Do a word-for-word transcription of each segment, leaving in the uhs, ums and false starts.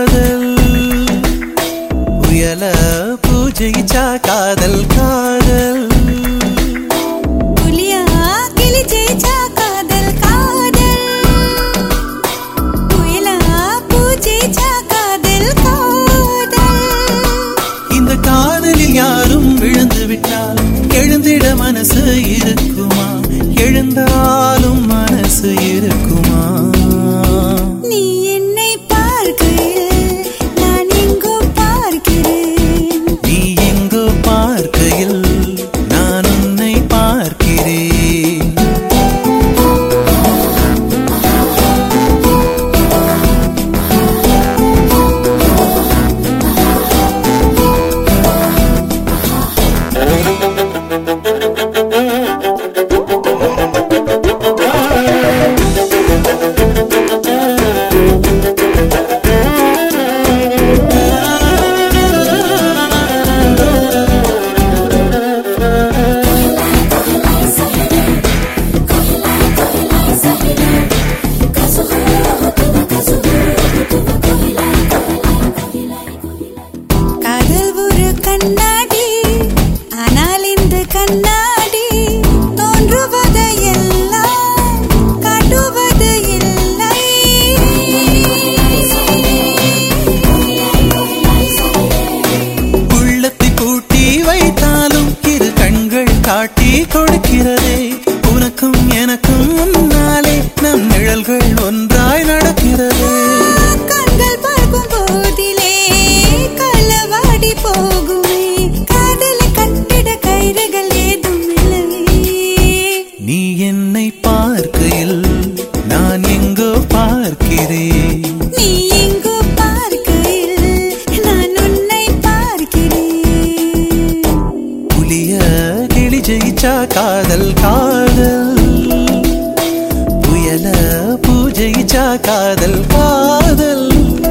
காதல் புயல பூஜைச்சா காதல் காதல் புலியா கிளி ஜெயிச்சா காதல் காதல் புயலா பூஜைச்சா காதல் காதல். இந்த காதலில் யாரும் விழுந்து விட்டால் எழுந்திட மனசு இருக்குமா? எழுந்தாலும் மனசு இருக்குமா? நீ என்னை பார்க்கையில் நான் எங்கோ பார்க்கிறேன். நீ எங்கோ பார்க்கையில் நான் உன்னை பார்க்கிறேன். காதல் ஒரு கண்ணாடி, ஆனால் இந்த கண்ணாடி தோன்றுவது எல்லாம் காட்டுவது இல்லை. உள்ளத்தை பூட்டி வைத்தாலும் இரு கண்கள் காட்டி கொடுக்கிறதே. உனக்கும் எனக்கும் முன்னாலே நம் நிழல்கள் ஒன்றாய் நடக்கிறதே. கண்கள் பார்க்கும் போதிலே களவாடி போகுமே. காதலை கட்டிட கயிறுகள் ஏதும் இல்லையே. நீ என்னை பார்க்கையில் நான் எங்கோ பார்க்கிறேன். நீ எங்கோ பார்க்கையில் நான் உன்னை பார்க்கிறேன். புலிய கிளி ஜெயிச்சா காதல் காதல் புயல பூஜைச்சா காதல் காதல்.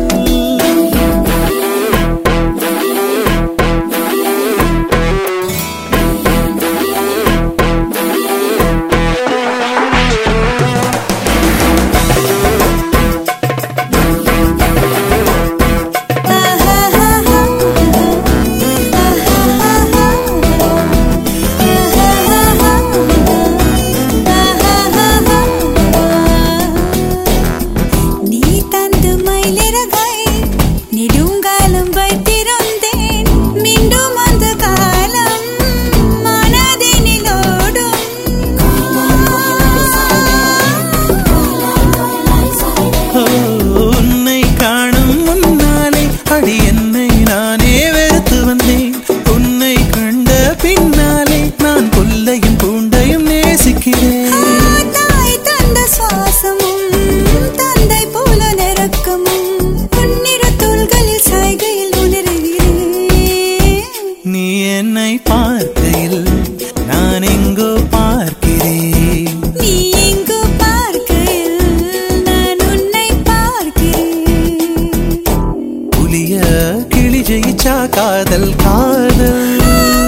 நீ தந்து மயிலிறகாய் நெடுங்காலம் வைத்திருந்தேன். மீண்டும் அந்த காலம் மனதினிலோடும். ஓ, உன்னை காணும் முன்னாலே அடி என்னை நானே வெறுத்து வந்தேன். உன்னை கண்ட பின்னாலே நான் கொல்லையும் பூண்டையும் நேசிக்கிறேன். தாய் தந்த சுவாசமும் தந்தை போல நெருக்கமும் உன்னிரு தோள்களில் சாய்கையில் உணர்கிறேன். நீ என்னை பார்க்கையில் நான் எங்கோ பார்க்கிறேன். நீ எங்கோ பார்க்கையில் நான் உன்னை பார்க்கிறேன். புலிய கிளி ஜெயிச்சா காதல் காதல்